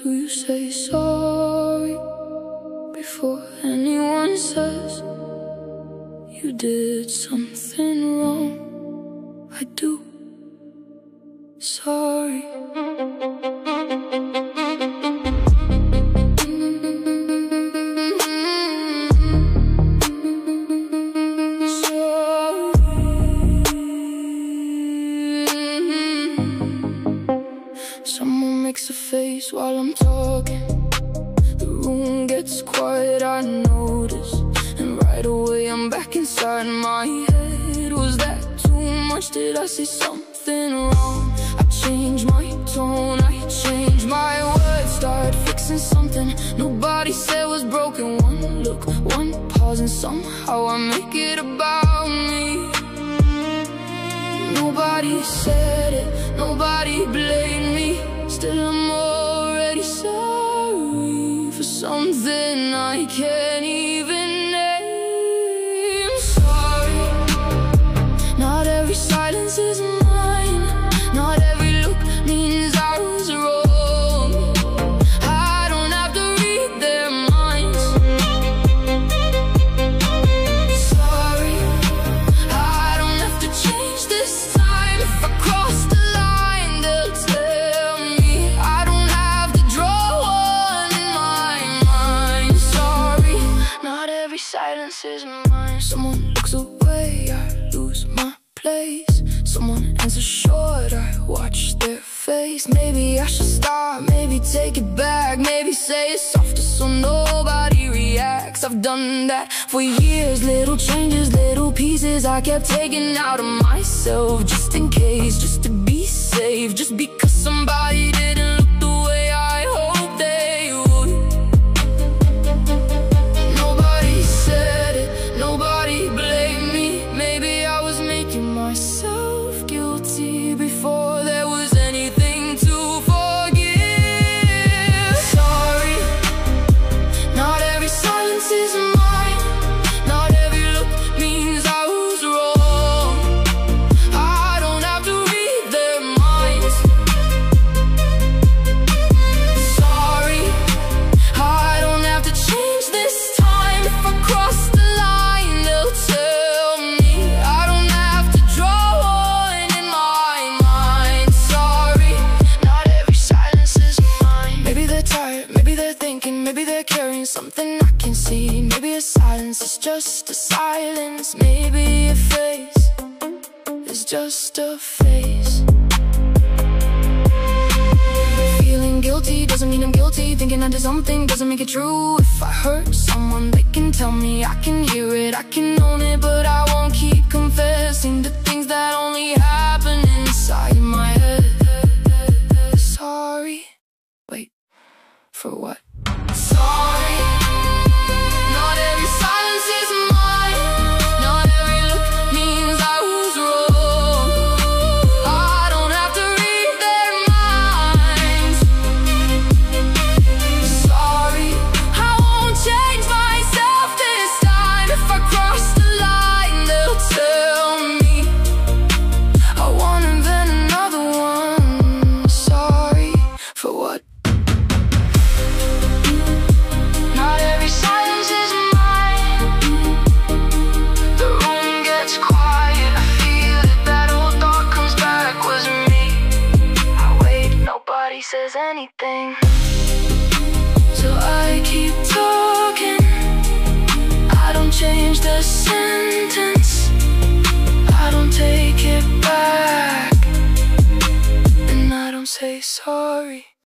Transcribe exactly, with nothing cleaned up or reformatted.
Do you say sorry before anyone says you did something wrong? I do. Sorry. Someone makes a face while I'm talking. The room gets quiet, I notice, and right away I'm back inside my head. Was that too much? Did I say something wrong? I changed my tone, I changed my words, started fixing something nobody said was broken. One look, one pause, and somehow I make it about me. Nobody said it, nobody blamed me. Still I'm already sorry for something I can't even name. Sorry. Not every silence is mine. Not every look means I was wrong. I don't have to read their minds. Sorry. I don't have to change this time. If I cross the line, they'll tell me. I don't have to draw one in my mind. Sorry. Not every silence is mine. Someone looks away, I lose my place. Someone answers short, I watch their face. Maybe I should stop, maybe take it back, maybe say it softer so nobody reacts. I've done that for years. Little changes, little pieces I kept taking out of myself, just in case, just to be safe, just because somebody didn't look the way I hoped they would. Nobody said it, nobody blamed me. Maybe I was making myself guilty before there was anything to forgive. Sorry. Not every silence is mine. Not every look means I was wrong. I don't have to read their minds. Sorry. I don't have to change this time. If I cross the line, they'll tell me. I don't have to draw one in my mind. Sorry. Not every silence is mine. Maybe they're tired, maybe they're thinking, maybe they're carrying something I can see. Maybe a silence is just a silence. Maybe a face is just a face. Feeling guilty doesn't mean I'm guilty. Thinking I did something doesn't make it true. If I hurt someone, they can tell me. I can hear it, I can own it, but I won't keep confessing to things that only happen inside my head. Sorry. Wait, for what? Sorry. Not every silence is mine. Not every look means I was wrong. I don't have to read their minds. Sorry. I won't change myself this time. If I cross the line, they'll tell me. I won't invent another one. Sorry. For what? Not every silence is mine. The room gets quiet, I feel it. That old thought comes back, was me. I wait, nobody says anything, so I keep talking. I don't change the sentence, I don't take it back, and I don't say sorry.